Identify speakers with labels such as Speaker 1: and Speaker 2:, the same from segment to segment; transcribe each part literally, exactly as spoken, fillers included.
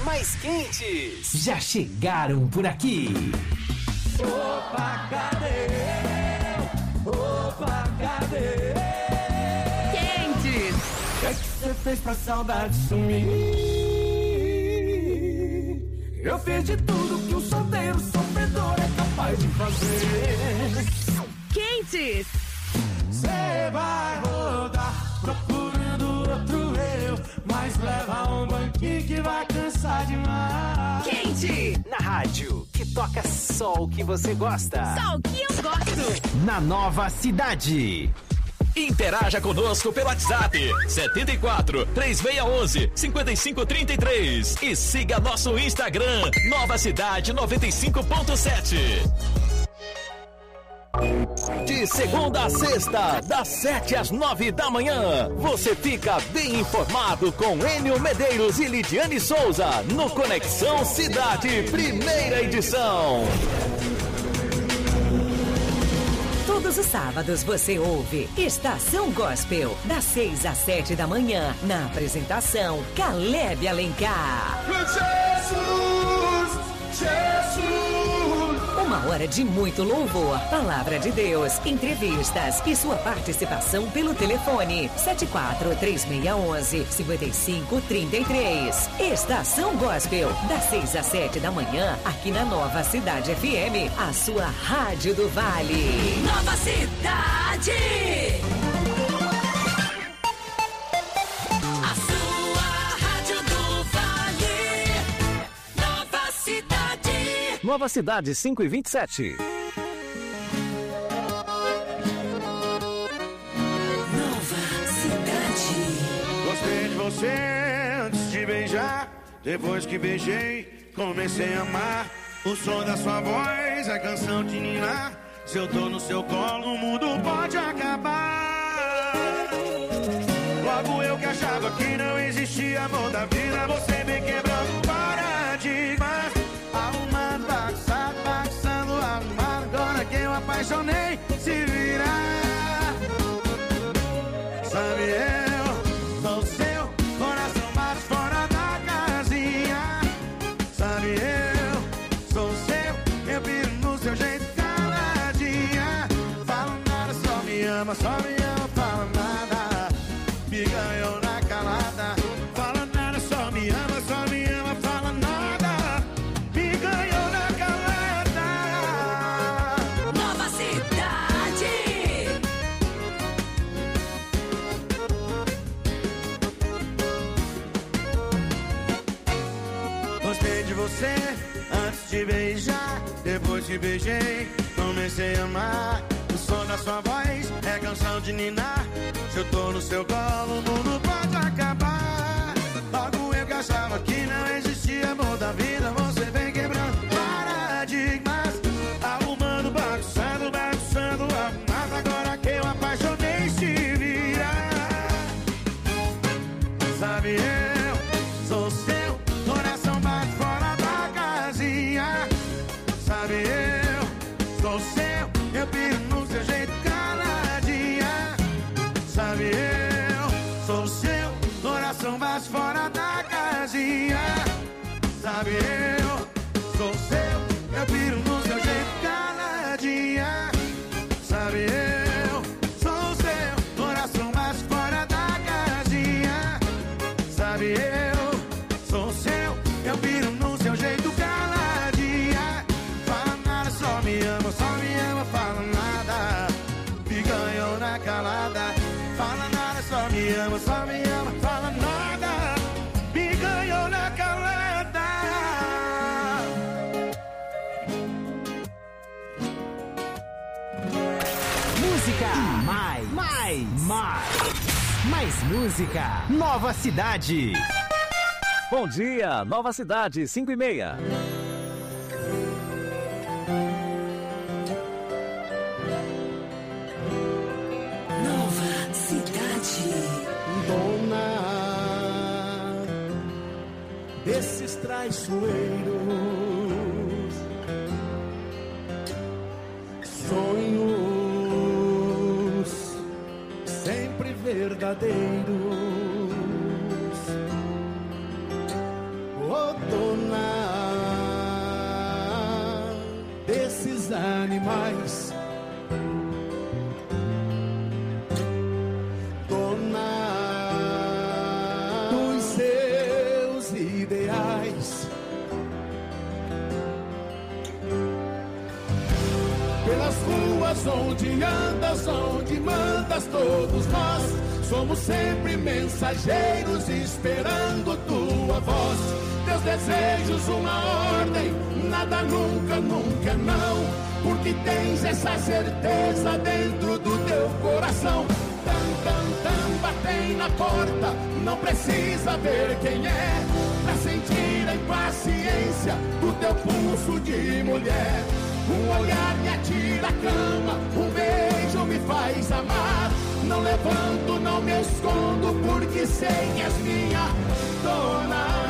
Speaker 1: mais quentes já chegaram por aqui.
Speaker 2: Opa, cadê? Opa, cadê?
Speaker 3: Quentes.
Speaker 2: O que é que você fez pra saudade sumir? Eu fiz de tudo que um solteiro sofredor é capaz de fazer.
Speaker 3: Quentes.
Speaker 2: Você vai rodar procurando outro eu, mas leva um banquinho que vai cansar demais.
Speaker 3: Quente.
Speaker 1: Na rádio, que toca só o que você gosta.
Speaker 3: Só o que eu gosto.
Speaker 1: Na Nova Cidade.
Speaker 4: Interaja conosco pelo WhatsApp setenta e quatro, três seis um um, cinco cinco três três e siga nosso Instagram Nova Cidade noventa e cinco ponto sete. De segunda a sexta, das sete às nove da manhã, você fica bem informado com Enio Medeiros e Lidiane Souza no Conexão Cidade, primeira edição.
Speaker 5: Todos os sábados você ouve Estação Gospel, das seis às sete da manhã, na apresentação Caleb Alencar.
Speaker 2: Jesus, Jesus.
Speaker 5: Uma hora de muito louvor, palavra de Deus, entrevistas e sua participação pelo telefone sete quatro três seis um um, cinco cinco três três. Estação Gospel, das seis às sete da manhã, aqui na Nova Cidade F M, a sua rádio do Vale.
Speaker 3: Nova Cidade. A sua rádio do Vale. Nova Cidade.
Speaker 4: Nova Cidade cinco e vinte e sete.
Speaker 3: Nova Cidade.
Speaker 2: Gostei de você antes de beijar. Depois que beijei, comecei a amar. O som da sua voz é canção de ninar. Se eu tô no seu colo, o mundo pode acabar. Logo eu que achava que não existia amor da vida, você vem quebrando paradigmas. Arrumando, bagunçado, bagunçando, arrumado. Agora que eu apaixonei, se virar. Sabe, eu sou seu coração, mas fora da casinha. Sabe, eu sou seu, eu piro no seu jeito caladinha. Fala nada, só me ama, só me ama, fala nada. Me ganhou na calada. Fala nada, só me ama, só me ama, fala nada. Me ganhou na calada.
Speaker 3: Nova Cidade.
Speaker 2: Gostei de você antes de beijar. Depois que beijei, comecei a amar. O som da sua voz é canção de ninar. Se eu tô no seu colo, o mundo pode acabar. Logo eu que achava que não existia amor da vida, você vem quebrando paradigmas. Arrumando, bagunçando, bagunçando, arrumado. Agora que eu apaixonei, se vira. Sabe, eu sou seu coração, bate fora da casinha. Sabe, eu sou seu, eu piro no seu jeito caladinha. Sabe, eu sou seu coração, bate fora da casinha. Sabe, eu sou seu, eu piro no seu jeito caladinha. Sabe, eu sou seu coração, bate fora da casinha. Sabe, eu sou seu, eu piro no seu jeito caladinha. Fala nada, só me ama, só me ama, fala nada. Me ganhou na calada. Fala nada, só me ama, só me ama, fala nada. Me ganhou na calada.
Speaker 1: Música e mais, mais, mais, mais música. Nova Cidade.
Speaker 4: Bom dia, Nova Cidade cinco e meia.
Speaker 3: Nova Cidade.
Speaker 2: Dona desses traiçoeiros, sonhos sempre verdadeiros. Oh, dona animais. Dona dos seus ideais. Pelas ruas onde andas, onde mandas, todos nós somos sempre mensageiros esperando tua voz. Teus desejos, uma ordem, nada nunca, nunca não, porque tens essa certeza dentro do teu coração. Tam, tam, tam, batem na porta, não precisa ver quem é, pra sentir a impaciência do teu pulso de mulher. Um olhar me atira a cama, um beijo me faz amar. Não levanto, não me escondo, porque sei que és minha dona.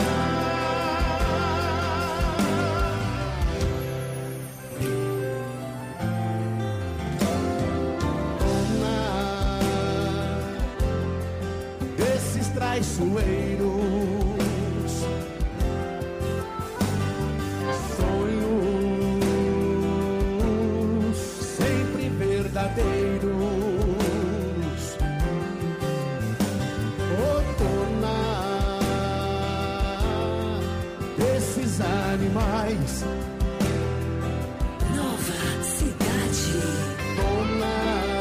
Speaker 2: Traiçoeiros, sonhos sempre verdadeiros, outorna desses animais.
Speaker 3: Nova Cidade.
Speaker 2: Dona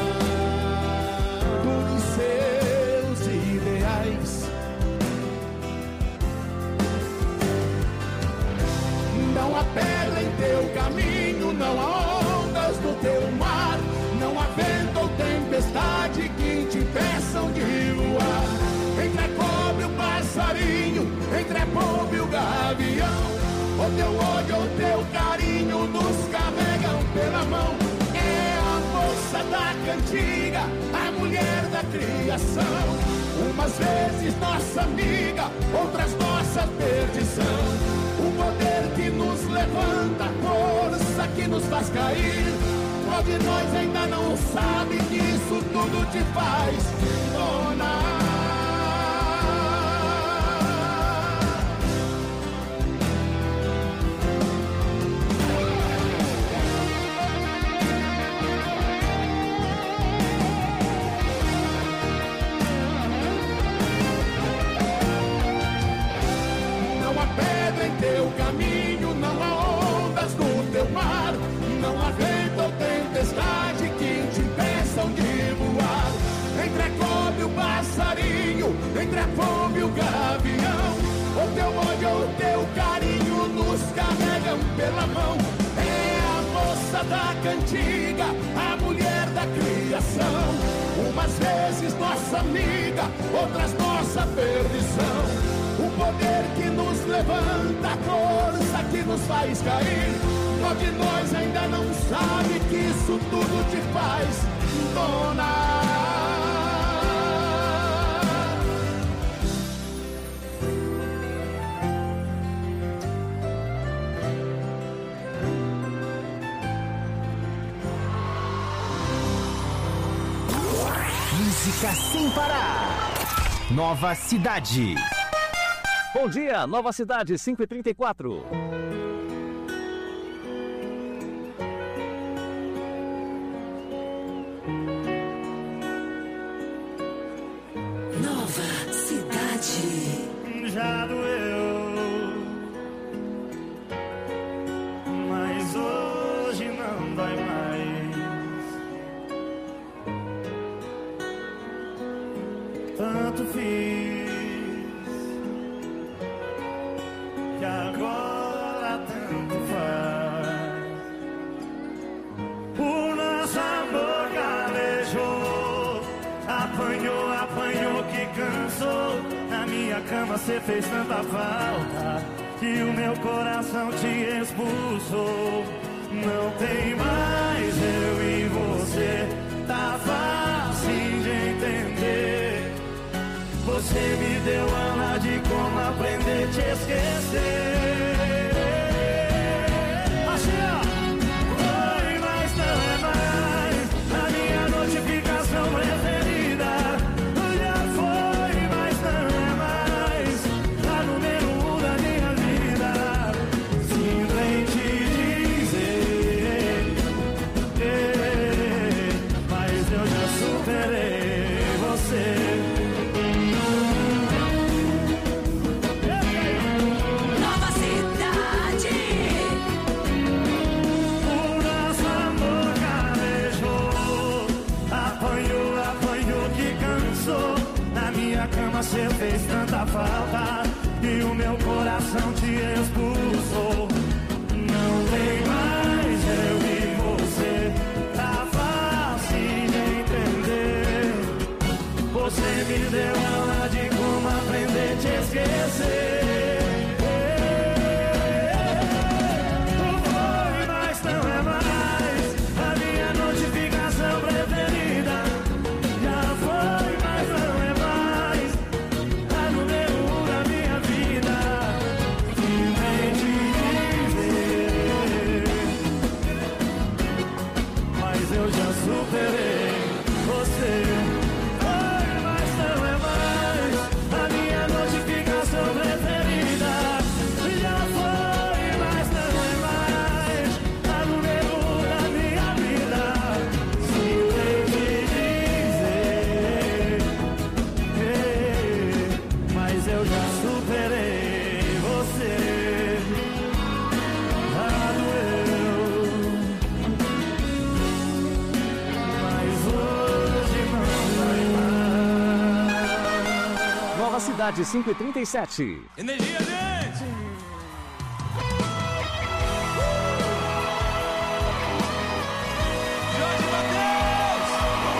Speaker 2: dos seus ideais. Não há pedra em teu caminho, não há ondas no teu mar, não há vento ou tempestade que te impeçam de voar. Entre a cobra e o passarinho, entre a pomba e o gavião, o teu ódio ou teu carinho nos carregam pela mão. É a moça da cantiga, a mulher da criação, umas vezes nossa amiga, outras nossa perdição. O poder que nos levanta, a força que nos faz cair. Qual de nós ainda não sabe que isso tudo te faz dona? Teu caminho, não há ondas no teu mar, não há vento ou tempestade que te impeçam de voar. Entre a cobra e o passarinho, entre a pomba e o gavião, o teu ódio ou teu carinho nos carregam pela mão. É a moça da cantiga, a mulher da criação, umas vezes nossa amiga, outras nossa perdição. O poder que nos levanta, a força que nos faz cair. Qual de nós ainda não sabe que isso tudo te faz dona?
Speaker 1: Música sem parar. Nova Cidade.
Speaker 4: Bom dia, Nova Cidade, cinco e trinta e quatro.
Speaker 3: Nova Cidade.
Speaker 2: Já doeu, mas hoje não dói mais. Tanto fiz que agora tanto faz. O nosso amor galejou, apanhou, apanhou que cansou. Na minha cama cê fez tanta falta que o meu coração te expulsou. Não tem mais eu e você, tá fácil de entender. Você me deu aula de como aprender a te esquecer. Assim, ó. Foi, mas não é mais a minha notificação preferida. Já foi, mas não é mais a número um da minha vida. Simplesmente dizer muita falta e o meu coração te expulsou. Não tem mais eu e você, tá fácil de entender. Você me deu aula de como aprender a te esquecer.
Speaker 4: Cidade cinco e trinta e sete.
Speaker 6: Energia, gente! Jorge Mateus!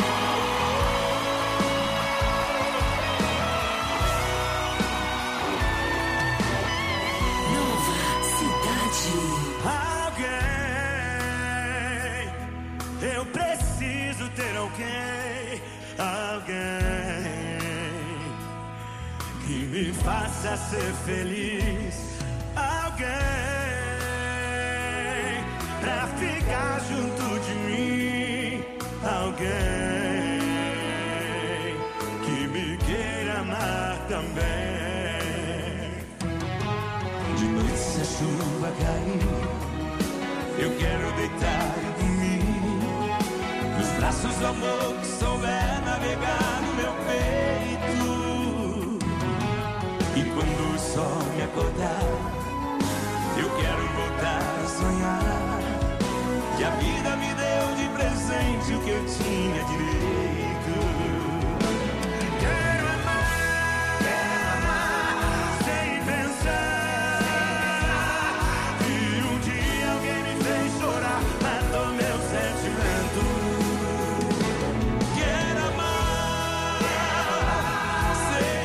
Speaker 3: Nova Cidade.
Speaker 2: Alguém, eu preciso ter alguém, alguém que me faça ser feliz. Alguém pra ficar junto de mim. Alguém que me queira amar também. De noite se a chuva cair, eu quero deitar e dormir nos braços do amor que souber navegar no meu peito. E quando o sol me acordar, eu quero voltar a sonhar que a vida me deu de presente o que eu tinha direito. Quero amar, quero amar, sem pensar que um dia alguém me fez chorar, matou meu sentimento. Quero amar, sem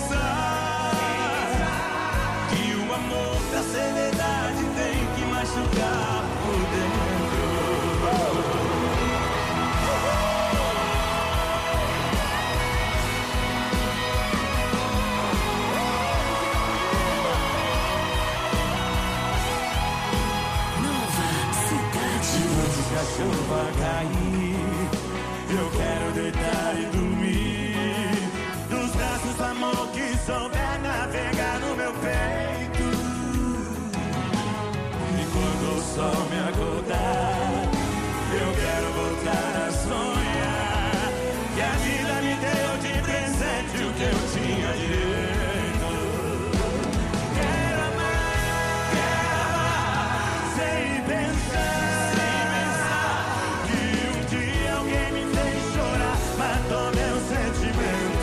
Speaker 2: pensar que o amor pra ser verdade tem que machucar por dentro.
Speaker 3: Nova Cidade.
Speaker 2: Antes que a chuva cair, eu quero deitar e dormir nos braços do amor que souber navegar no meu peito. E quando o sol me acordar, eu quero voltar a sonhar que a vida me deu de presente o que eu tinha direito. Quero amar, quero amar, sem pensar que um dia alguém me fez chorar, matou meu sentimento.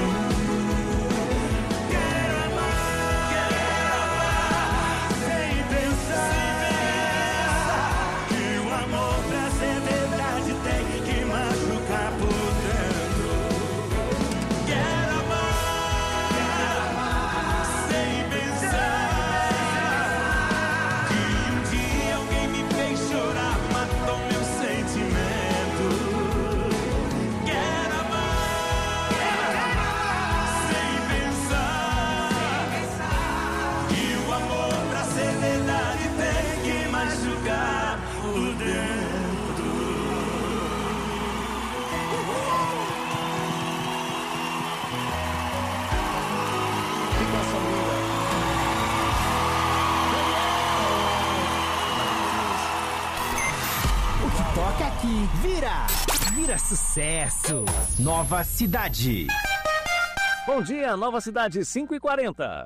Speaker 2: Quero amar, quero amar, sem pensar que o amor pra ser verdade tem que machucar por dentro. Quero amar, quero amar, sem pensar que um dia alguém me fez chorar, matou meu sentimento. Quero amar, quero amar, sem pensar que o amor pra ser verdade tem que machucar por dentro.
Speaker 1: O que toca aqui vira, vira sucesso. Nova Cidade.
Speaker 4: Bom dia, Nova Cidade cinco e quarenta.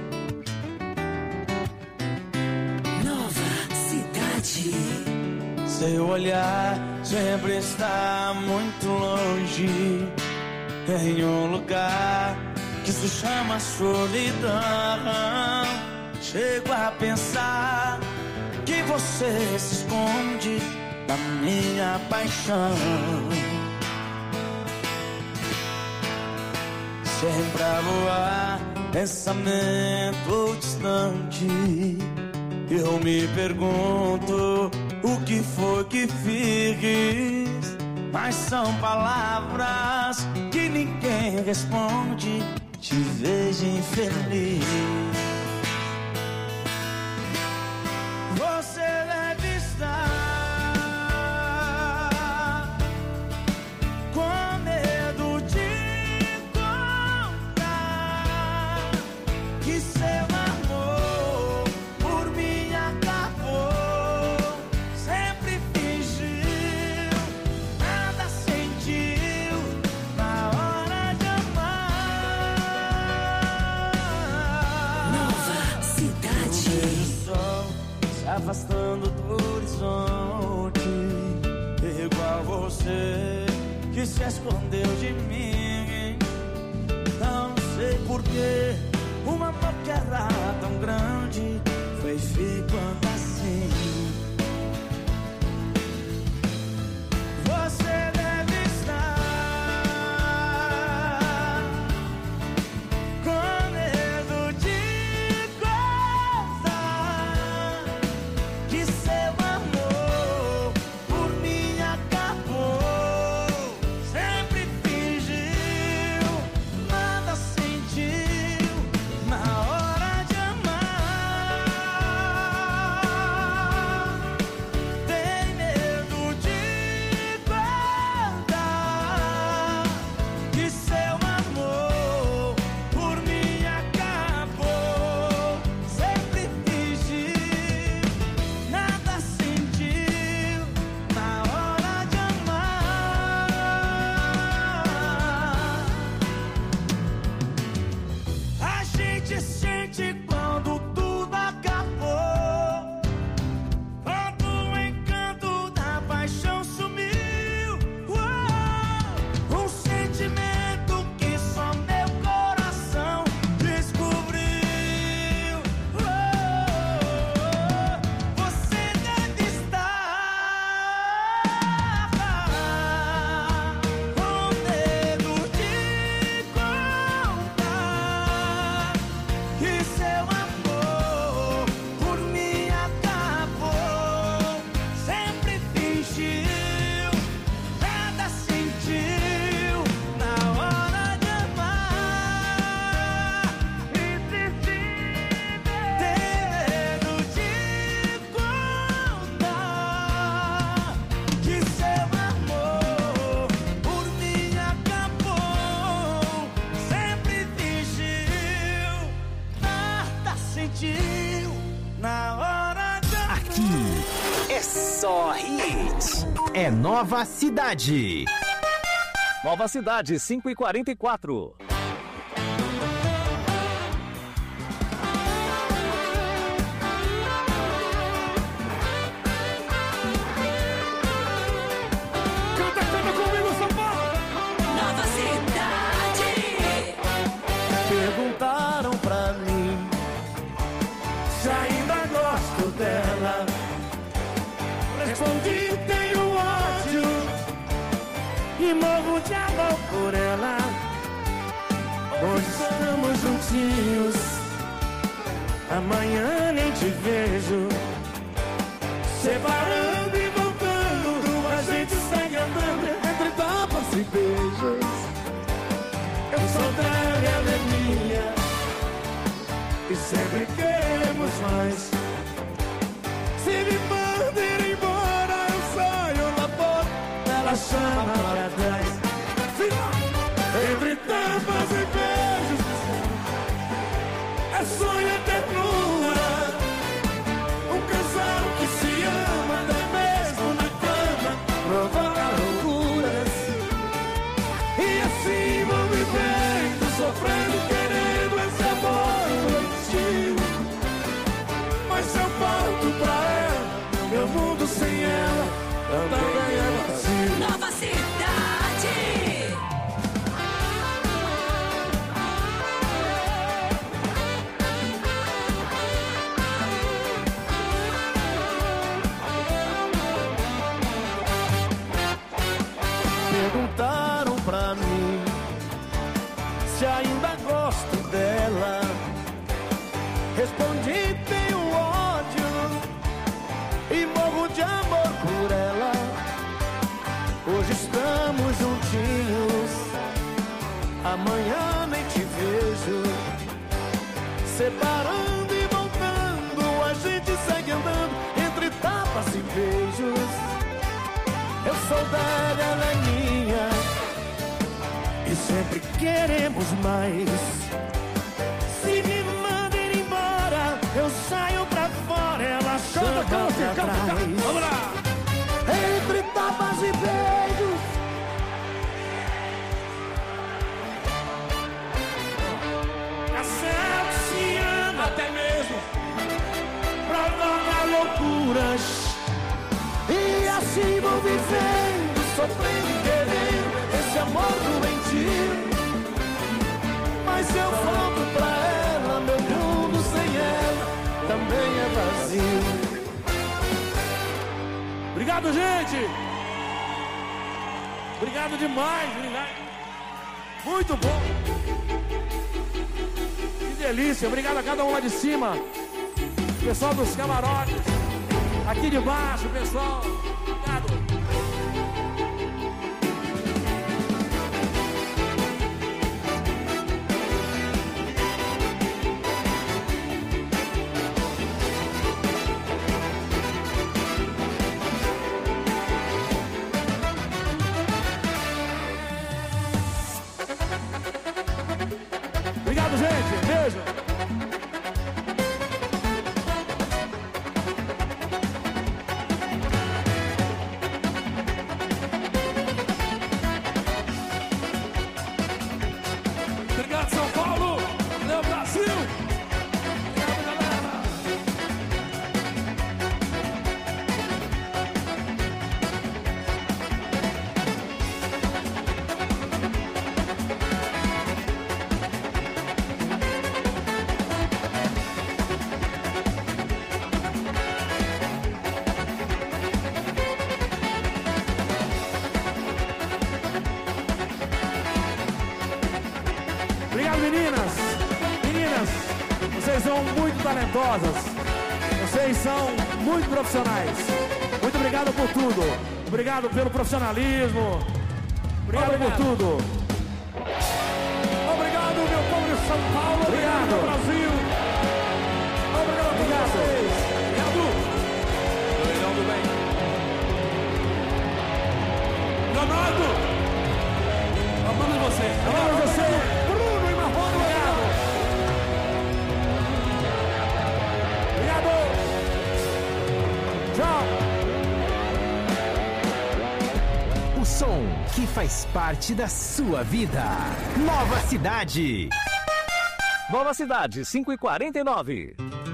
Speaker 3: Nova Cidade.
Speaker 2: Seu olhar sempre está muito longe, em um lugar que se chama solidão. Chego a pensar que você se esconde da minha paixão. Sempre a voar, pensamento distante. Eu me pergunto o que foi que fiz, mas são palavras que ninguém responde. Te vejo infeliz. Você deve estar com medo de contar que seu amor por mim acabou. Sempre fingiu, nada sentiu na hora de amar.
Speaker 3: Nova Cidade.
Speaker 2: O sol se afastando do horizonte, igual você que se escondeu de mim. Não sei porquê, um amor que era tão grande foi ficando assim. Você deve estar com medo de contar que seu amor por mim acabou. Sempre fingiu, nada sentiu na hora de amar. Tem medo de contar que seu amor por mim acabou. Sempre fingiu, nada sentiu na hora de amar. A gente sente quando tudo acabou, quando o encanto da paixão sumiu. Uou! Um sentimento que só meu coração descobriu. Uou! Você deve estar com medo de contar que seu amor por mim acabou. Sempre fingiu, nada sentiu na hora de amar. E se tem medo de contar que seu amor por mim acabou. Sempre fingiu, nada sentiu na hora de amar.
Speaker 1: Aqui é só hit. É Nova Cidade.
Speaker 4: Nova Cidade, cinco e quarenta e quatro.
Speaker 2: Canta, canta comigo, São Paulo!
Speaker 3: Nova Cidade.
Speaker 2: Perguntaram pra mim se ainda gosto dela. Respondi, tenho ódio e morro de amor por ela. Hoje estamos juntinhos, amanhã nem te vejo. Separando e voltando, a gente segue andando entre tapas e beijos. Eu sou dela, ela é minha, e sempre queremos mais. Se me manda ir embora, eu saio na porta, ela chama pra trás. Entre tapas e beijos, é sonho e ternura. Um casal que se ama até mesmo na cama provoca loucuras. E assim vou vivendo, sofrendo, querendo esse amor doentio. Mas se eu parto pra ela, meu mundo sem ela também é vazio.
Speaker 3: Nova Cidade.
Speaker 2: Perguntaram pra mim se ainda gosto dela. Respondi, tenho ódio e morro de amor por ela. Hoje estamos juntinhos, amanhã nem te vejo. Separando e voltando, a gente segue andando entre tapas e beijos. Eu sou dela, ela é minha, e sempre queremos mais. Se me manda ir embora, eu saio pra fora, ela chama pra trás.
Speaker 6: Vamos lá!
Speaker 2: Entre tapas e beijos,
Speaker 6: A céu se ama até mesmo.
Speaker 2: provoca loucuras. E assim vou vivendo, sofrendo e querendo esse amor doentio. Mas se eu volto pra ela, meu mundo sem ela também é vazio.
Speaker 6: Obrigado, gente! Obrigado demais, obrigado. Muito bom! Que delícia! Obrigado a cada um lá de cima. Pessoal dos camarotes. Aqui de baixo, pessoal. Obrigado. Obrigado, gente. Beijo. Obrigado, São Paulo. Valeu, Brasil. Obrigado, galera. Obrigado, meninas. Meninas, vocês são muito talentosas. Vocês são muito profissionais. Muito obrigado por tudo. Obrigado pelo profissionalismo. Obrigado, por tudo. Obrigado, meu povo de São Paulo. Obrigado, Brasil. Obrigado a todos vocês. Obrigado. Leonardo bem. Leonardo. Amamos você. Amamos você. Bruno e Marrone, obrigado. Obrigado. Tchau.
Speaker 1: O som que faz parte da sua vida. Nova Cidade.
Speaker 4: Nova Cidade, cinco e quarenta e nove.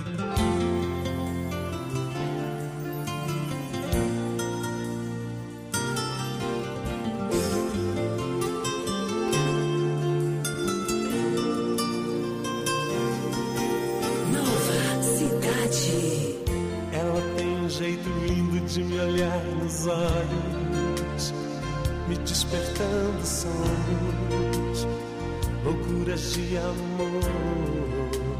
Speaker 3: Nova Cidade.
Speaker 7: Ela tem um jeito lindo de me olhar nos olhos, me despertando sonhos, loucuras de amor.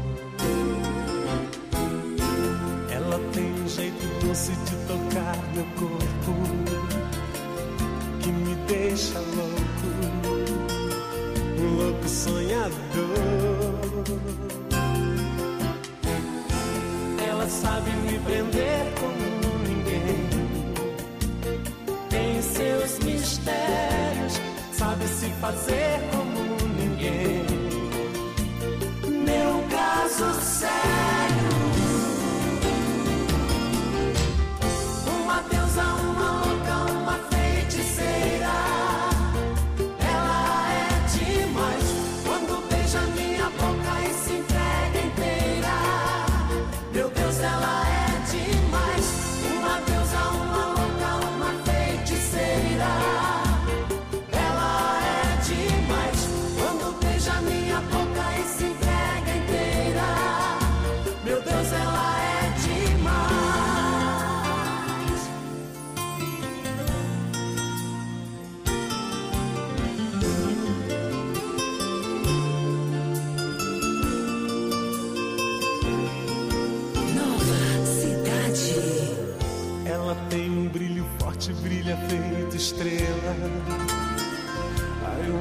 Speaker 7: Ela tem um jeito doce de tocar meu corpo, que me deixa louco, um louco sonhador. Ela sabe me prender como ninguém, tem seus mistérios, sabe se fazer como ninguém. Meu caso sério, uma deusa, uma louca, uma feiticeira. Ela é demais quando beija minha boca e se entrega inteira. Meu Deus, ela é demais, uma deusa, uma louca, uma feiticeira.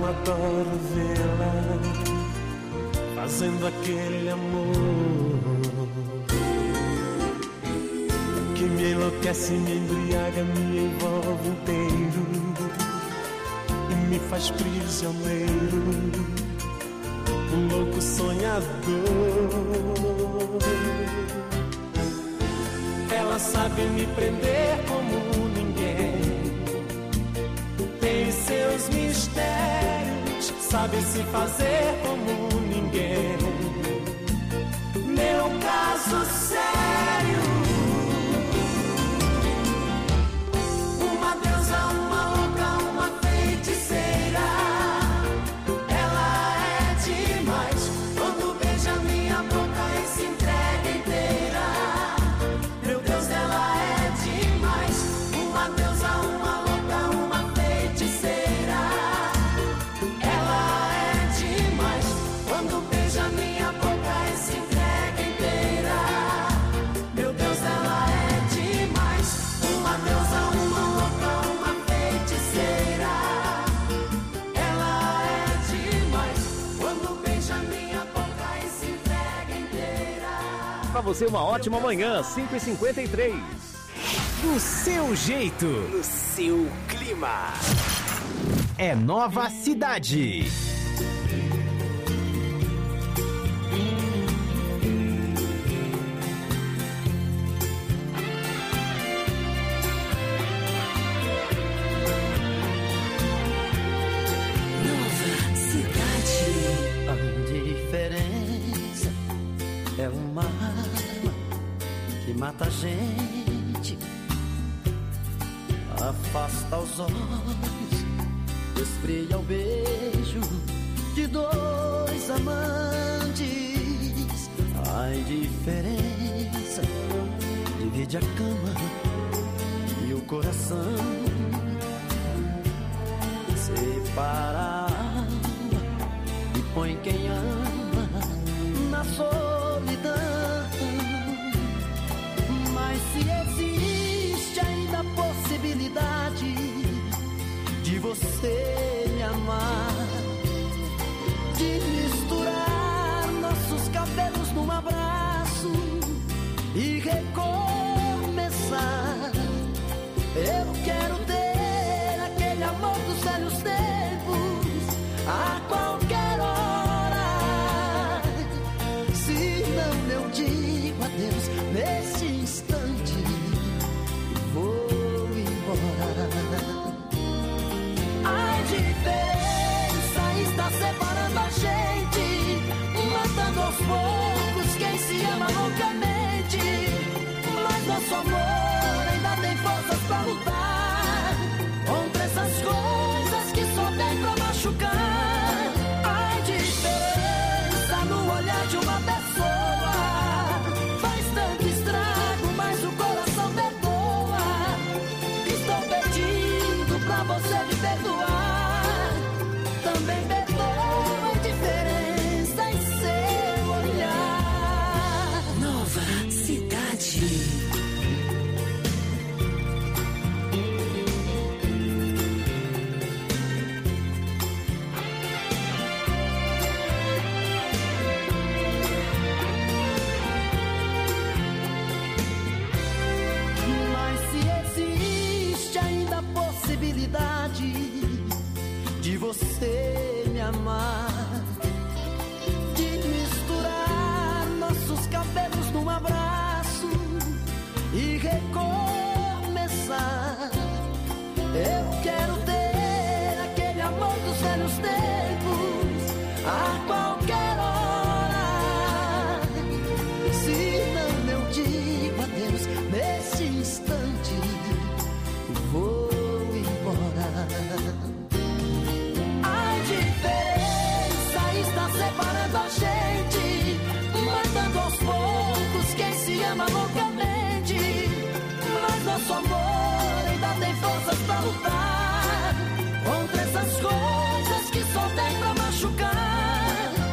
Speaker 8: cama adoro vê-la fazendo aquele amor que me enlouquece, me embriaga, me envolve inteiro e me faz prisioneiro, um louco sonhador. Ela sabe me prender como ninguém, tem seus mistérios, sabe se fazer como ninguém. Meu caso sério, uma deusa, uma louca, uma feiticeira. Ela é demais, quando beija minha boca e se entrega inteira. Meu Deus, ela é demais, uma deusa, uma louca, uma feiticeira. Ela é demais, quando beija minha boca e se entrega inteira. Meu Deus, ela é demais, uma deusa, uma louca, uma feiticeira. Ela é demais, quando beija minha boca e se entrega inteira.
Speaker 4: Pra você, uma ótima manhã, cinco e cinquenta e três.
Speaker 1: Do seu jeito,
Speaker 9: No seu clima.
Speaker 1: é Nova Cidade.
Speaker 3: Nova Cidade.
Speaker 7: A diferença é uma arma que mata a gente, afasta os olhos, esfria o beijo de dois amantes. A diferença divide a cama e o coração, separa a alma e põe quem ama na solidão. Mas se existe ainda a possibilidade de você me amar, de misturar nossos cabelos num abraço e recomeçar, eu quero ter aquele amor dos velhos tempos a qualquer hora. Se não, eu digo adeus nesse instante e vou embora. A diferença está separando a gente, matando aos poucos quem se ama loucamente. Mas nosso amor ainda tem forças pra lutar contra essas coisas que só vem pra machucar. A diferença no olhar de uma pessoa faz tanto estrago, mas o coração perdoa. Estou pedindo pra você me perdoar. Também perdoa a diferença em seu olhar.
Speaker 3: Nova Cidade.
Speaker 7: Mas se existe ainda a possibilidade de você me amar, de misturar nossos cabelos num abraço e recomeçar, eu quero ter aquele amor dos velhos tempos a qualquer hora. Se não, eu digo adeus nesse instante e vou embora. A diferença está separando a gente, matando aos poucos quem se ama loucamente. Mas nosso amor ainda tem forças pra lutar contra essas coisas que só vem pra machucar.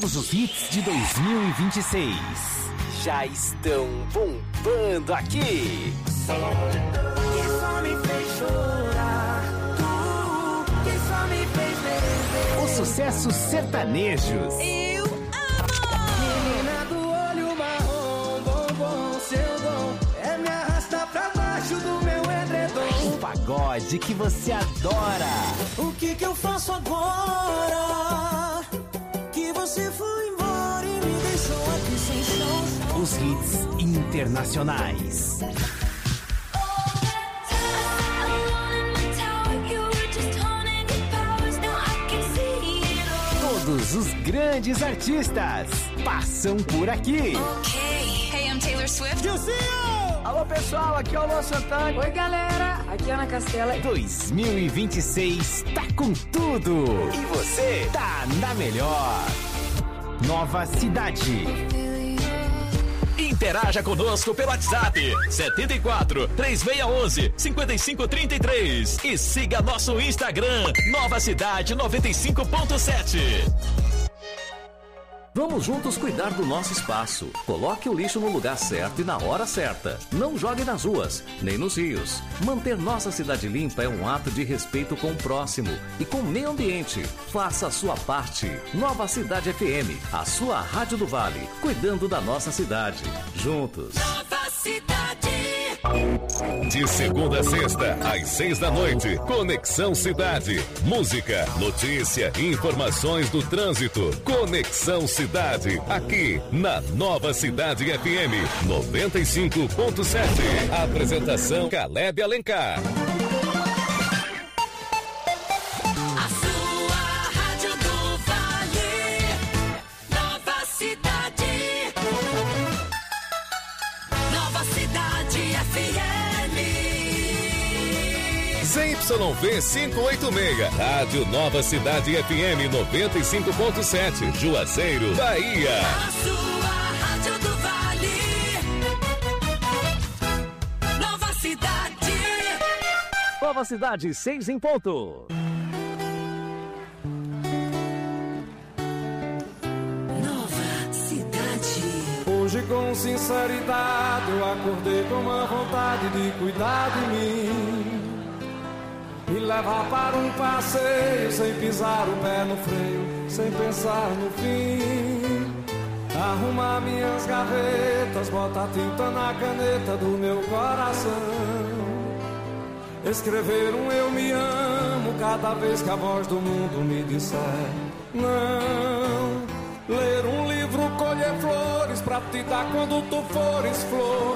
Speaker 1: Todos os hits de dois mil e vinte e seis
Speaker 9: já estão bombando aqui.
Speaker 8: Que só me fez chorar, tu que só me fez beber.
Speaker 1: Os sucessos sertanejos.
Speaker 8: Eu amo. Menina do olho marrom, bombom, seu dom é me arrastar pra baixo do meu edredom.
Speaker 1: O pagode que você adora.
Speaker 8: O que que eu faço agora? Que você foi embora e me deixou aqui sem chão.
Speaker 1: Os hits internacionais. Todos os grandes artistas passam por aqui.
Speaker 10: Ok. Hey, I'm Taylor Swift.
Speaker 11: Alô, pessoal, aqui é o Luan Santana.
Speaker 12: Oi, galera, aqui é Ana Castela.
Speaker 1: dois mil e vinte e seis tá com tudo.
Speaker 9: E você
Speaker 1: tá na melhor. Nova Cidade.
Speaker 4: Interaja conosco pelo WhatsApp setenta e quatro, três seis um um, cinco cinco três três e siga nosso Instagram Nova Cidade noventa e cinco ponto sete.
Speaker 13: Vamos juntos cuidar do nosso espaço. Coloque o lixo no lugar certo e na hora certa. Não jogue nas ruas, nem nos rios. Manter nossa cidade limpa é um ato de respeito com o próximo e com o meio ambiente. Faça a sua parte. Nova Cidade F M, a sua rádio do Vale, cuidando da nossa cidade. Juntos.
Speaker 8: Nova Cidade.
Speaker 14: De segunda a sexta, às seis da noite, Conexão Cidade. Música, notícia, informações do trânsito. Conexão Cidade, aqui na Nova Cidade F M noventa e cinco ponto sete. Apresentação Caleb Alencar.
Speaker 8: A sua rádio do Vale. Nova Cidade. Nova Cidade F M.
Speaker 14: Z Y V quinhentos e oitenta e seis, Rádio Nova Cidade F M noventa e cinco ponto sete, Juazeiro, Bahia.
Speaker 8: A sua rádio do Vale. Nova Cidade.
Speaker 13: Nova Cidade, seis em ponto.
Speaker 3: Nova Cidade.
Speaker 15: Hoje com sinceridade eu acordei com uma vontade de cuidar de mim. Me levar para um passeio sem pisar o pé no freio, sem pensar no fim. Arrumar minhas gavetas, botar tinta na caneta do meu coração. Escrever um eu me amo cada vez que a voz do mundo me disser não. Ler um livro, colher flores pra te dar quando tu fores flor.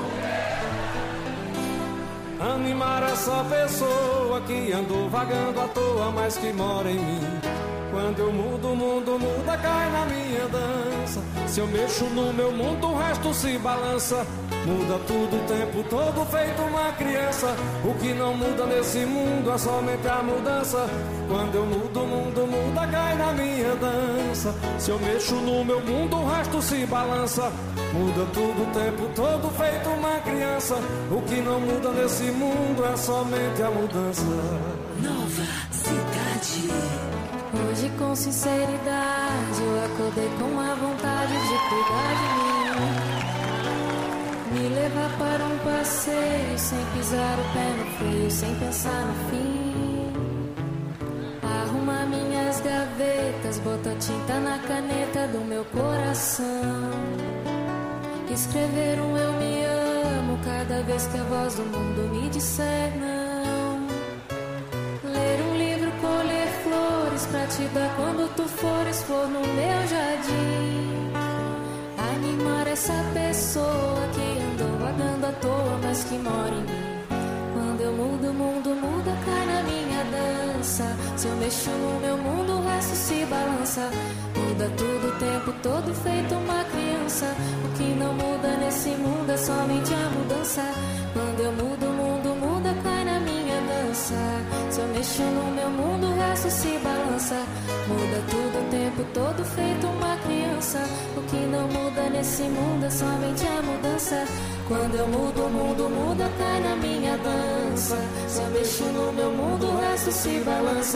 Speaker 15: Animar essa pessoa que andou vagando à toa, mas que mora em mim. Quando eu mudo, o mundo muda, cai na minha dança. Se eu mexo no meu mundo, o resto se balança. Muda tudo o tempo todo, feito uma criança. O que não muda nesse mundo é somente a mudança. Quando eu mudo, o mundo muda, cai na minha dança. Se eu mexo no meu mundo, o resto se balança. Muda tudo o tempo todo, feito uma criança. O que não muda nesse mundo é somente a mudança.
Speaker 3: Nova Cidade.
Speaker 12: Hoje com sinceridade eu acordei com a vontade de cuidar de mim. Me levar para um passeio sem pisar o pé no freio, sem pensar no fim. Arrumar minhas gavetas, botar tinta na caneta do meu coração. Escrever um eu me amo cada vez que a voz do mundo me disser não. Ler um livro, colher flores pra te dar quando tu fores flor no meu jardim. Animar essa pessoa que andou vagando à toa, mas que mora em mim. Quando eu mudo, o mundo muda, cai na minha dança. Se eu mexo no meu mundo, o resto se balança. Muda tudo o tempo todo, feito uma criança. O que não muda nesse mundo é somente a mudança. Quando eu mudo, o mundo muda, cai na minha dança. Se eu mexo no meu mundo, o resto se balança. Muda tudo o tempo todo, feito uma criança. O que não muda nesse mundo é somente a mudança. Quando eu mudo, o mundo muda, cai na minha dança. Se eu mexo no meu mundo, o resto se balança.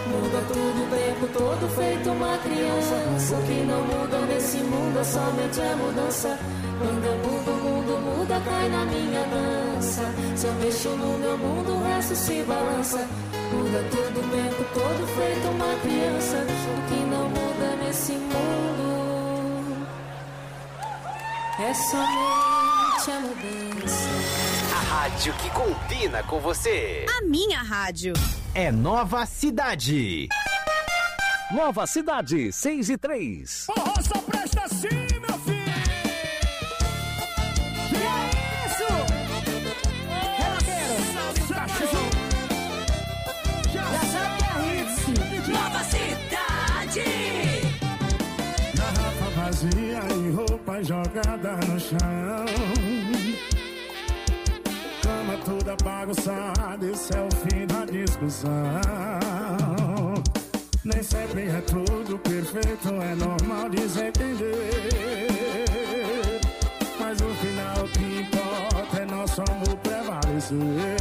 Speaker 12: Muda tudo o tempo todo feito uma criança. O que não muda nesse mundo é somente a mudança. Quando eu mudo, o mundo muda, cai na minha dança. Se eu mexo no meu mundo, o resto se balança. Muda tudo o tempo todo feito uma criança. O que não muda nesse mundo é somente a mudança.
Speaker 9: A rádio que combina com você.
Speaker 16: A minha rádio.
Speaker 1: É Nova Cidade.
Speaker 4: Nova Cidade, seis e três.
Speaker 2: Forró só presta assim, meu filho.
Speaker 16: Que é isso? Relateiro. Já sabe que é hits. Nova Cidade.
Speaker 2: Garrafa vazia e roupa jogada no chão. Cama toda bagunçada, esse é o fim da discussão. Nem sempre é tudo perfeito, é normal desentender. Mas no final o que importa é nosso amor prevalecer.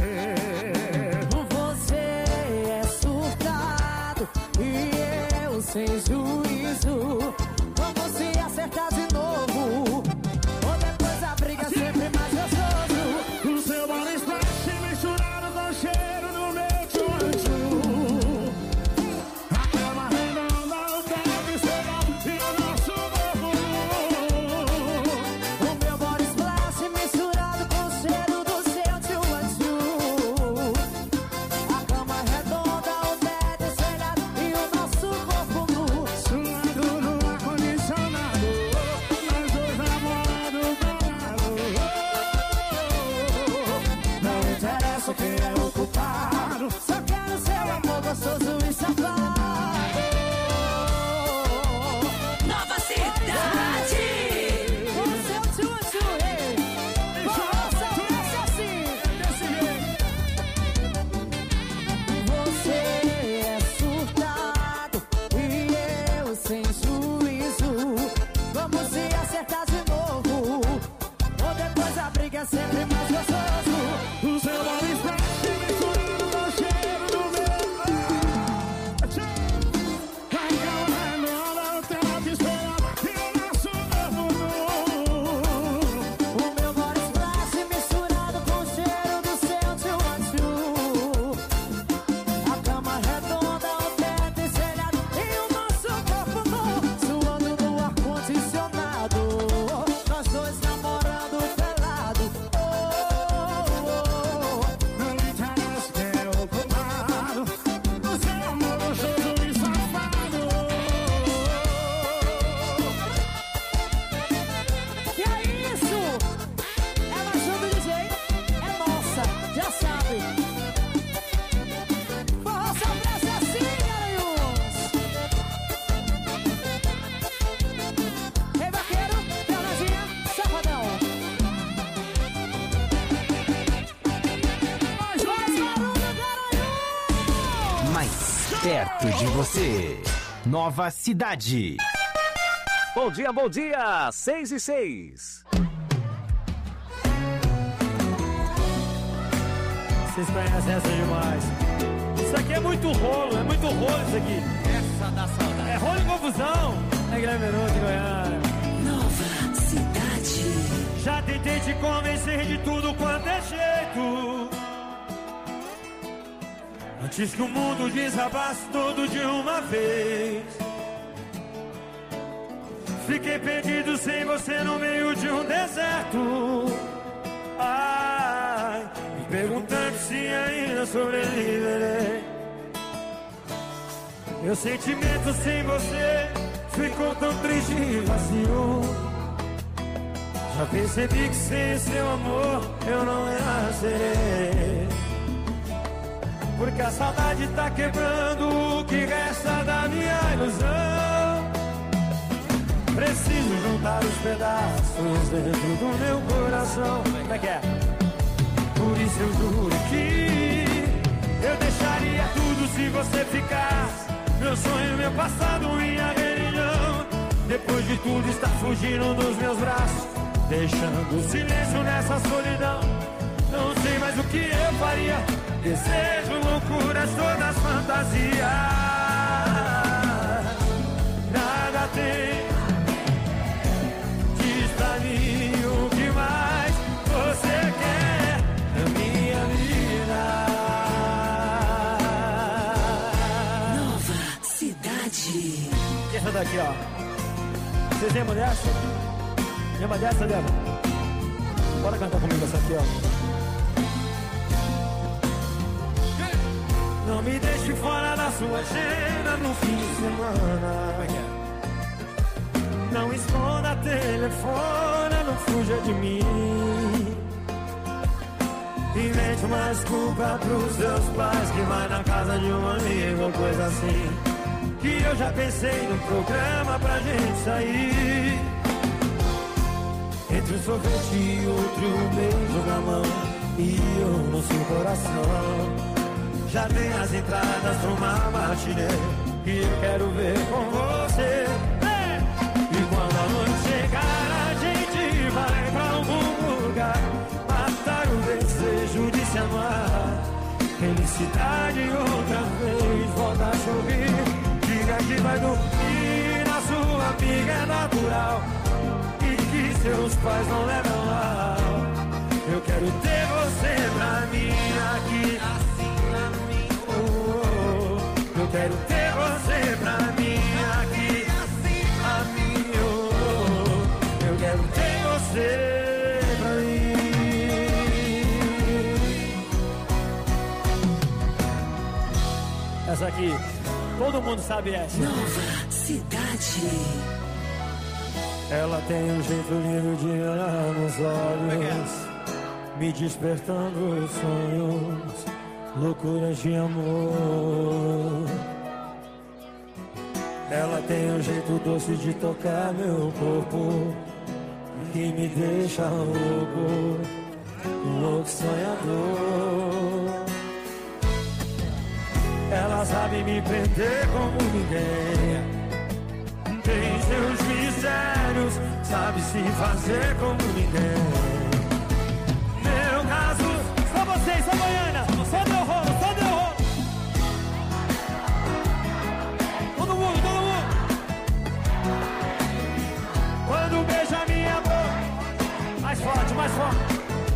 Speaker 7: Você é surtado e eu sem juízo. Vamos se acertar de novo, ou depois a briga é sempre mais gostoso.
Speaker 2: O seu body splash misturado com cheiro no meu tchutchu. A cama redonda, o teto estrelado e o nosso corpo.
Speaker 7: O meu body splash misturado com o cheiro do seu tchutchu. A cama redonda, o teto estrelado e o nosso corpo nu.
Speaker 2: Suando no ar-condicionado, nós dois namorados parados. Não interessa quem é o culpado,
Speaker 7: Só quero seu amor gostoso e safado.
Speaker 16: Nova Cidade.
Speaker 7: O seu tchutchu, ei. Força, desce assim.
Speaker 2: desse jeito.
Speaker 7: Você é surtado e eu sem juízo. Vamos se acertar de novo, ou depois a briga é sempre mais gostoso.
Speaker 2: O seu body splash misturado com o cheiro do meu. A cama redonda, o teto estrelado e o nosso corpo nu.
Speaker 7: O meu body splash misturado com o cheiro do seu tchutchu. A cama redonda, o teto estrelado e o nosso corpo nu. Suando no ar-condicionado, nós dois namorando pelado. Oh, oh, oh.
Speaker 2: Não interessa quem é o culpado, o seu amor gostoso e safado.
Speaker 7: Que é isso? É na show do D J? É nossa, já sabe. Forró só presta assim, garanhuns. Ei, vaqueiro, Bernardinha, safadão. Nós dois, barulho, garanhuns.
Speaker 1: Mais perto de você. Nova Cidade.
Speaker 4: Bom dia, bom dia, seis e seis.
Speaker 6: Vocês conhecem essa demais. Isso aqui é muito rolo, é muito rolo isso aqui.
Speaker 11: Essa da saudade.
Speaker 6: É rolo e confusão. É Guilherme Menotti, Goiânia.
Speaker 3: Nova Cidade.
Speaker 6: Já tentei te convencer de tudo quanto é jeito. Antes que o mundo desabasse todo de uma vez. Fiquei perdido sem você no meio de um deserto. Ai, me perguntando se ainda sobreviverei. Meu sentimento sem você ficou tão triste e vazio. Já percebi que sem seu amor eu não renascerei. Porque a saudade tá quebrando o que resta da minha ilusão. Preciso juntar os pedaços dentro do meu coração. Como é que é? Por isso eu juro que eu deixaria tudo se você ficasse. Meu sonho, meu passado, minha religião. Depois de tudo está fugindo dos meus braços, deixando o silêncio nessa solidão. Não sei mais o que eu faria. Desejo, loucuras, todas fantasias. aqui, ó. Vocês lembram dessa? Lembra dessa, Débora? Bora cantar comigo essa aqui, ó. Não me deixe fora da sua agenda no fim de semana. Não esconda telefone, não fuja de mim. Invente uma desculpa pros seus pais, que vai na casa de um amigo ou coisa assim. Que eu já pensei no programa pra gente sair. Entre um sorvete e outro, um beijo na mão e eu no seu coração. Já tem as entradas pra uma matinê que eu quero ver com você. E quando a noite chegar, a gente vai pra algum lugar, matar o desejo de se amar. Felicidade outra vez, volta a chover. Diga que vai dormir na sua amiga, é natural. E que seus pais não levam mal. Eu quero ter você pra mim aqui, assim na minha. Oh, oh. Eu quero ter você pra mim aqui, assim a mim. Oh, oh. Eu quero ter você pra mim. Essa aqui, todo mundo sabe essa.
Speaker 3: Nova Cidade.
Speaker 6: Ela tem um jeito lindo de olhar nos olhos, me despertando sonhos, loucuras de amor. Ela tem um jeito doce de tocar meu corpo, que me deixa louco, louco sonhador. Ela sabe me prender como ninguém, tem seus mistérios, sabe se fazer como ninguém. Meu caso, só vocês, só Goiânia, só deu rolo, só deu rolo. Todo mundo, todo mundo. Quando beija minha boca, mais forte, mais forte.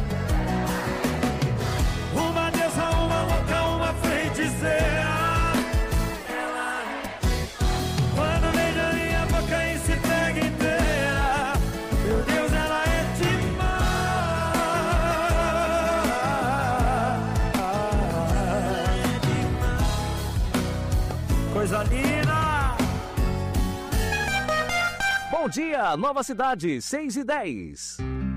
Speaker 6: Uma deusa, uma louca, uma feiticeira. Coisa linda!
Speaker 13: Bom dia, Nova Cidade, seis e dez.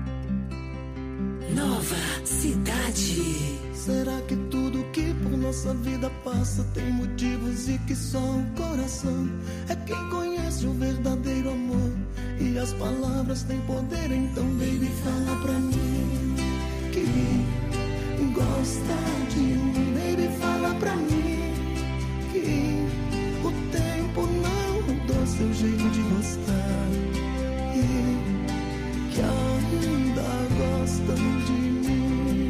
Speaker 3: Nova Cidade.
Speaker 17: Será que tudo que por nossa vida passa tem motivos e que só o coração é quem conhece o verdadeiro amor? E as palavras têm poder, então baby, fala pra mim que gosta de mim. Baby, fala pra mim que o tempo não mudou seu jeito de gostar e que ainda gosta de mim.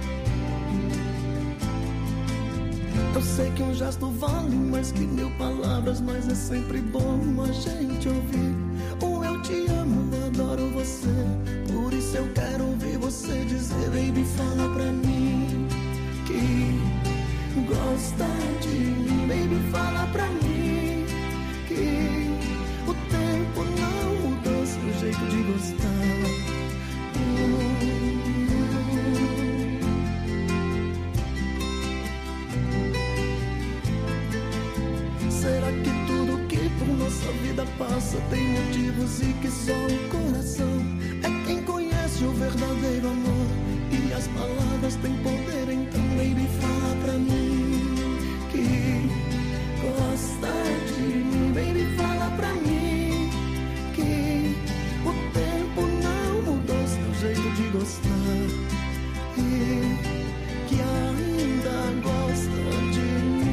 Speaker 17: Eu sei que um gesto vale mais que mil palavras, mas é sempre bom a gente ouvir um eu te amo, adoro você. Por isso eu quero ouvir você dizer, baby, fala pra mim que gosta de mim. Baby, fala pra mim que o tempo não mudou seu jeito de gostar. Será que tudo que por nossa vida passa tem motivos e que só o coração é quem conhece o verdadeiro amor? E as palavras têm poder, então baby, fala pra mim que gosta de mim. Baby, fala pra mim que o tempo não mudou seu jeito de gostar e que ainda gosta de mim.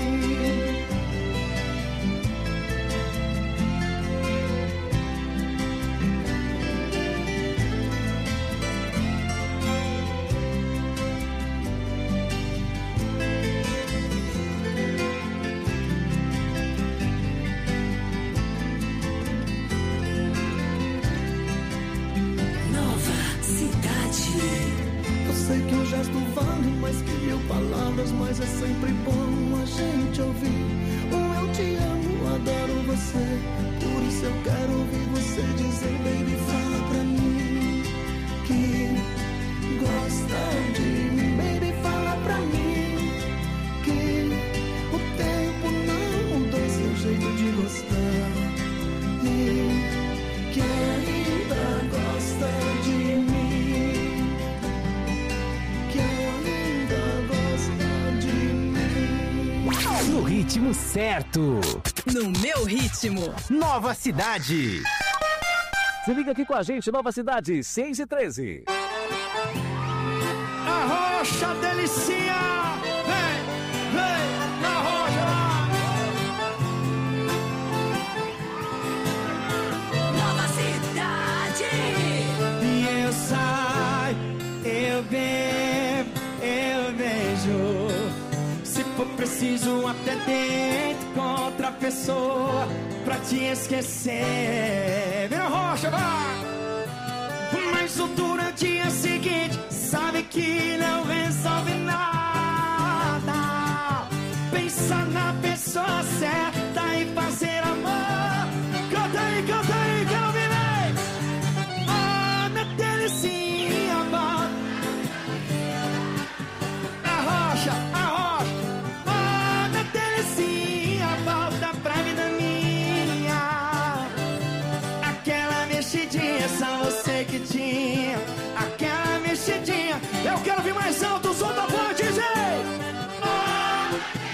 Speaker 17: Sei que um gesto vale mais que mil palavras, mas é sempre bom a gente ouvir um eu te amo, adoro você. Por isso eu quero ouvir você dizer, baby, fala pra mim que gosta de mim. Baby, fala pra mim que o tempo não mudou seu jeito de gostar e que ainda gosta de mim, que ainda gosta de mim.
Speaker 1: No ritmo certo,
Speaker 18: no meu ritmo.
Speaker 1: Nova Cidade.
Speaker 13: Se liga aqui com a gente, Nova Cidade, seis e treze.
Speaker 11: Arrocha, delicinha! Vem, vem, arrocha!
Speaker 16: Nova Cidade!
Speaker 11: E eu saio, eu bebo, eu beijo. Se for preciso, até dentro com outra pessoa pra te esquecer. Vira rocha, vai! Mas o duro dia seguinte, sabe que não resolve nada. Pensa na pessoa certa e fazer amor. Canta aí, canta aí, quero ouvir, vem! Oh, minha delicinha, volta. Arrocha, arrocha. Oh, minha delicinha, volta pra vida minha. Aquela mexidinha, só você que tinha. Aquela mexidinha. Eu quero ouvir mais alto, o som da voz, diz aí. Oh.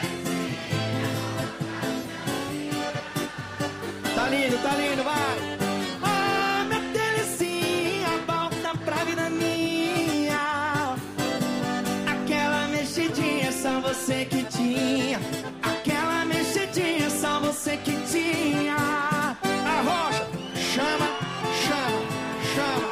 Speaker 11: Tá lindo, tá lindo, vai. Oh, minha delicinha, volta pra vida minha. Aquela mexidinha, só você que tinha. Aquela mexidinha, só você que tinha. Arrocha, chama, chama, chama.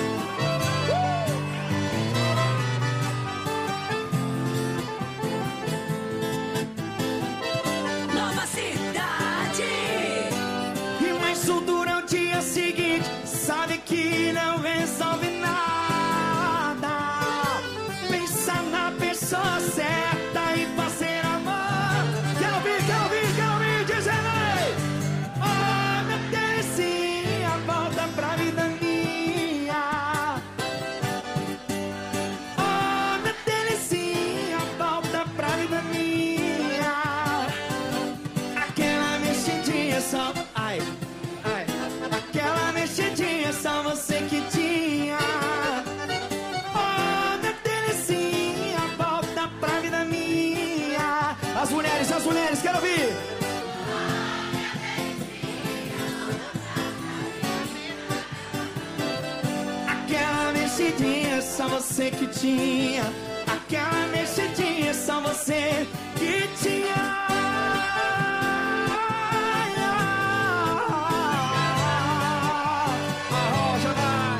Speaker 16: Nova Cidade!
Speaker 11: E mais o duro é o dia seguinte, sabe que não resolve nada. Pensa na pessoa certa e fazer amor. Quero ouvir, quero ouvir, quero ouvir, dizendo aí. Oh, minha delicinha, volta pra vida minha. Oh, minha delicinha, volta pra vida minha. Aquela mexidinha só, ai, ai. Aquela mexidinha só você que tinha. Oh, minha delicinha, volta pra vida minha. As mulheres, as mulheres, quero ouvir. Aquela mexidinha só você que tinha. Aquela mexidinha só você que tinha. Arrocha, vai.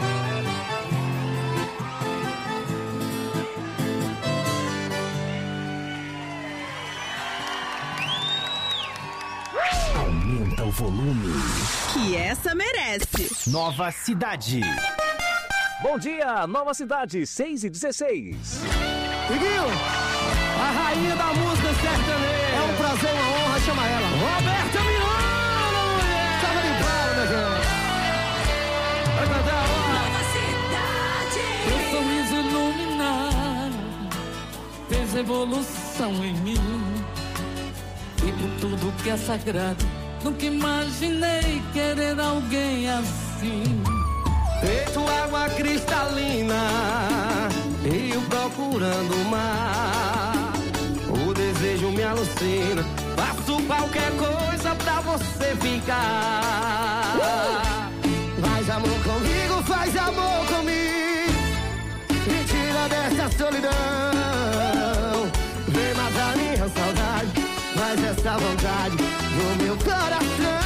Speaker 1: Aumenta o volume.
Speaker 18: Que essa merece.
Speaker 1: Nova Cidade.
Speaker 13: Bom dia, Nova Cidade, seis e dezesseis.
Speaker 11: Iguinho, a rainha da música sertaneja. É um prazer, uma honra chamar ela. Roberta Miranda, mulher. Tava de pau, minha gente. Vai cantar, ó.
Speaker 16: Nova Cidade!
Speaker 19: Teu sorriso iluminado fez evolução em mim. E por tudo que é sagrado, nunca imaginei querer alguém assim.
Speaker 11: Feito água cristalina, rio procurando o mar. O desejo me alucina, faço qualquer coisa pra você ficar. uh! Faz amor comigo, faz amor comigo, me tira dessa solidão. Vem matar minha saudade, faz essa vontade no meu coração.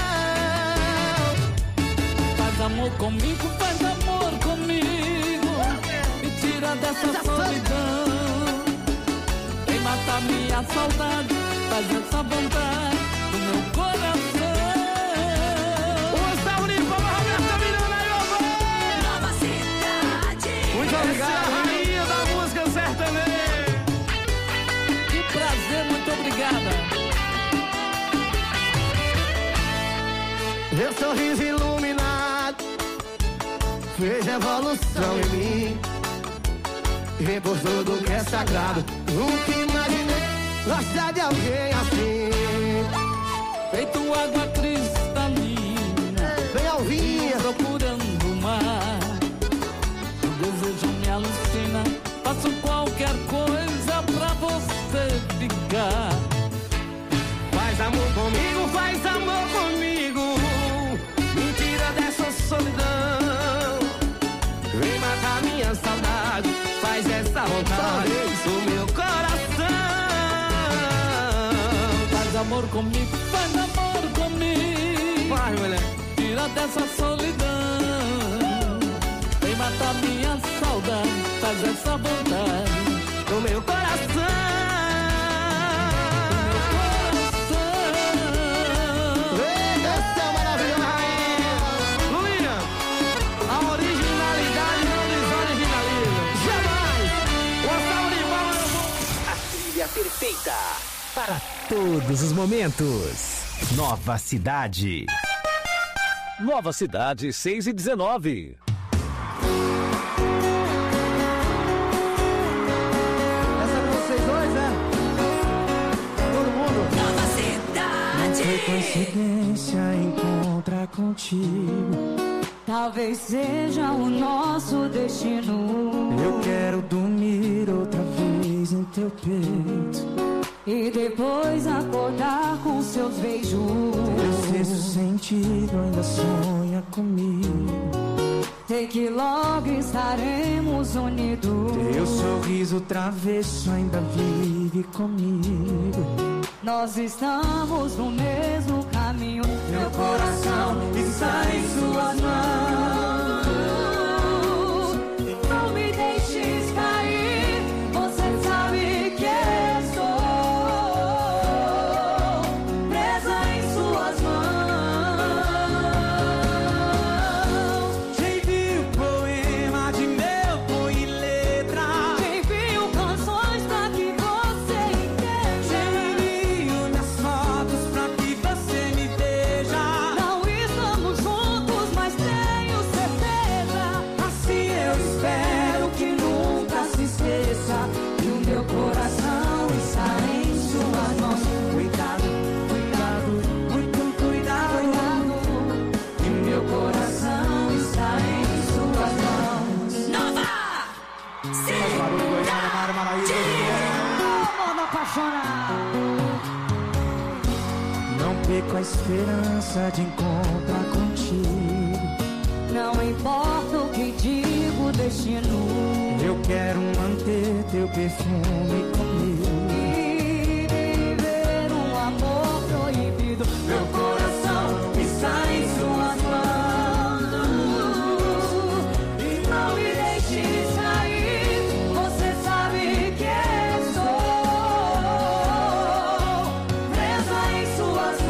Speaker 19: Faz amor comigo, faz amor comigo, me tira dessa solidão. Vem matar minha saudade, faz essa vontade no meu coração.
Speaker 11: Os da Unifa, Roberta Miranda e
Speaker 16: Nova Cidade!
Speaker 11: muito obrigado, rainha da música sertaneja.
Speaker 19: Que prazer, muito obrigada.
Speaker 17: sorriso iluminado fez evolução em mim. Repôs tudo que é sagrado. Nunca imaginei gostar de alguém assim.
Speaker 19: Feito água cristalina,
Speaker 17: bem alvinha,
Speaker 19: procurando o mar. O desejo me alucina, faço qualquer coisa pra você ficar.
Speaker 17: Faz amor comigo, faz amor comigo. Me tira dessa solidão. Vem matar minha saudade. Faz essa vontade do meu coração.
Speaker 19: Faz amor comigo, faz amor comigo.
Speaker 17: Vai, mulher.
Speaker 19: Tira dessa solidão. Vem matar minha saudade. Faz essa vontade
Speaker 17: do meu coração.
Speaker 1: Perfeita para todos os momentos. Nova Cidade.
Speaker 13: Nova Cidade, seis e dezenove.
Speaker 17: Essa é pra vocês dois, né? Todo mundo.
Speaker 16: Nova Cidade.
Speaker 15: Não foi coincidência encontrar contigo.
Speaker 12: Talvez seja o nosso destino.
Speaker 15: Eu quero dormir outra vez em teu peito
Speaker 12: e depois acordar com seus beijos.
Speaker 15: Teu sexto sentido ainda sonha comigo.
Speaker 12: Sei que logo estaremos unidos.
Speaker 15: Teu sorriso travesso ainda vive comigo.
Speaker 12: Nós estamos no mesmo caminho.
Speaker 15: Meu coração está em suas mãos.
Speaker 12: Não me deixes cair. Você sabe que estou presa em suas mãos.
Speaker 15: Te envio poema de meu punho e letra.
Speaker 12: Te envio canções pra que você entenda.
Speaker 15: Te envio minhas fotos pra que você me veja.
Speaker 12: Não estamos juntos, mas tenho certeza.
Speaker 15: Assim eu espero que nunca se esqueça que o meu coração está em suas mãos. Cuidado, cuidado, muito cuidado, cuidado. Que meu coração está em suas mãos.
Speaker 16: Nova Cidade.
Speaker 12: Vamos apaixonar.
Speaker 15: Não perco a esperança de encontrar contigo.
Speaker 12: Não importa o que diga o destino.
Speaker 15: Eu quero manter teu perfume comigo
Speaker 12: E viver um amor proibido.
Speaker 15: Meu coração está em suas mãos.
Speaker 12: E não me deixes cair. Você sabe que estou presa em suas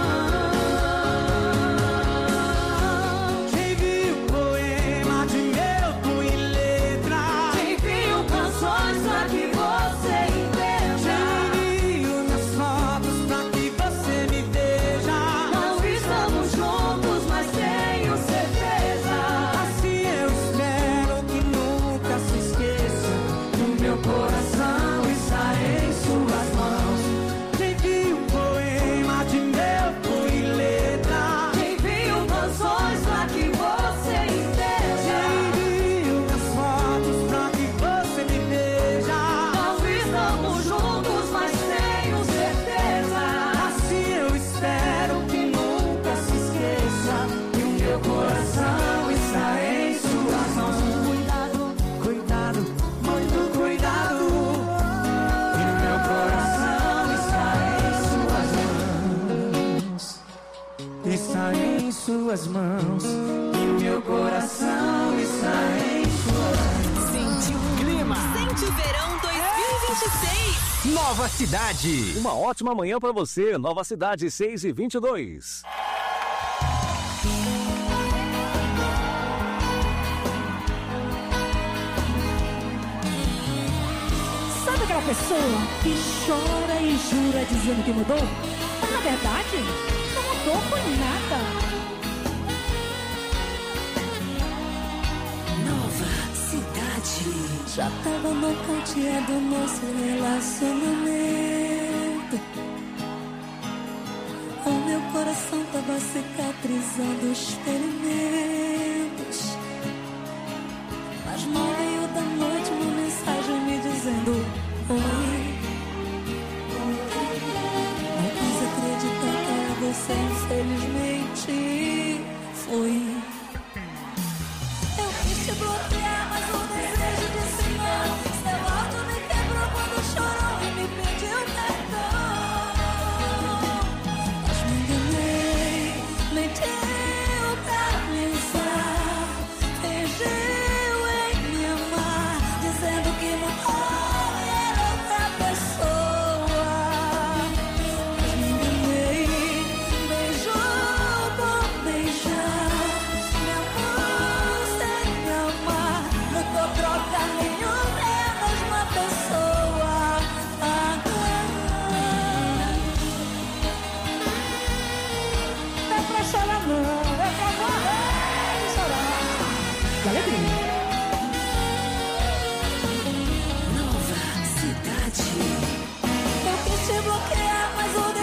Speaker 12: mãos.
Speaker 15: Te envio poema de meu punho e letra.
Speaker 12: Te envio canções pra que você entenda.
Speaker 15: Te envio minhas fotos pra que você me veja.
Speaker 12: Não estamos juntos, mas tenho certeza.
Speaker 15: Assim eu espero que nunca se esqueça que o meu coração está em suas mãos. Te envio poema de meu punho e letra.
Speaker 12: Te envio canções pra que você entenda.
Speaker 15: Te envio minhas fotos pra que você me veja.
Speaker 12: Não estamos juntos, mas tenho certeza.
Speaker 15: Assim eu espero que nunca se esqueça que o meu coração está em suas mãos.
Speaker 12: Cuidado,
Speaker 15: Cuidado, muito cuidado. E meu coração está em suas mãos. Está em suas mãos. E meu coração está em suas mãos.
Speaker 1: Sente o clima.
Speaker 18: Sente o verão dois mil e vinte e seis.
Speaker 1: Nova Cidade.
Speaker 13: Uma ótima manhã pra você, Nova Cidade, seis e vinte e dois.
Speaker 20: Sabe aquela pessoa que chora e jura dizendo que mudou? Mas na verdade, não mudou foi nada.
Speaker 12: Já tava nocauteado nosso relacionamento. O meu coração tava cicatrizando os ferimentos. Mas no meio da noite uma mensagem me dizendo: oi. Não quis acreditar que era você, infelizmente foi. Eu quis te bloquear, mas o desejo disse não. Seu áudio me quebrou quando chorou e me pediu perdão. Mas me enganei, mentiu pra me usar, fingiu em me amar, dizendo que mudou e era outra pessoa. Mas me enganei, beijou por beijar, me amou sem me amar, não tô troca nenhuma, é a mesma pessoa. Não é pra chorar não, é pra morrer de chorar. Que alegria.
Speaker 3: Nova Cidade.
Speaker 12: Eu quis te bloquear, mas o